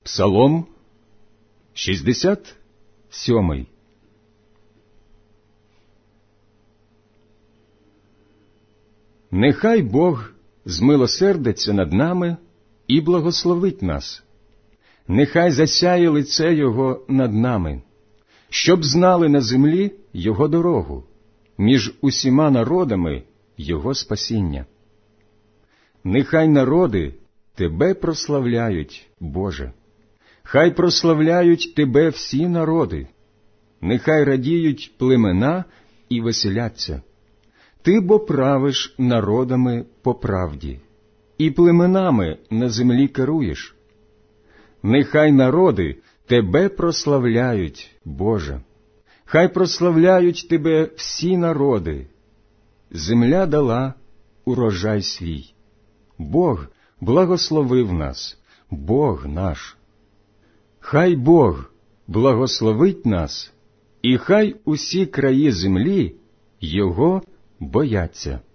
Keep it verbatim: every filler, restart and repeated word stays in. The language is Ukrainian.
Псалом шістдесят сьомий. Нехай Бог змилосердиться над нами і благословить нас. Нехай засяє лице Його над нами, щоб знали на землі Його дорогу, між усіма народами Його спасіння. Нехай народи Тебе прославляють, Боже. Хай прославляють Тебе всі народи. Нехай радіють племена і веселяться. Ти бо правиш народами по правді, і племенами на землі керуєш. Нехай народи Тебе прославляють, Боже. Хай прославляють Тебе всі народи. Земля дала урожай свій. Бог благословив нас, Бог наш. Хай Бог благословить нас, і хай усі краї землі Його бояться.